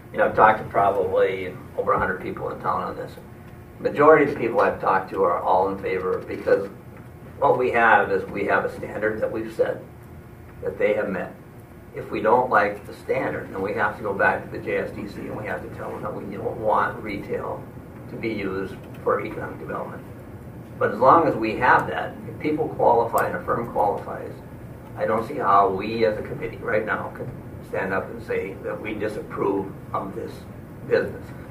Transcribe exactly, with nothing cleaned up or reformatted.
You know, I've talked to probably over a hundred people in town on this. Majority of the people I've talked to are all in favor because what we have is we have a standard that we've set that they have met. If we don't like the standard, then we have to go back to the J S D C and we have to tell them that we don't want retail to be used for economic development. But as long as we have that, if people qualify and a firm qualifies, I don't see how we as a committee right now can stand up and say that we disapprove of this business.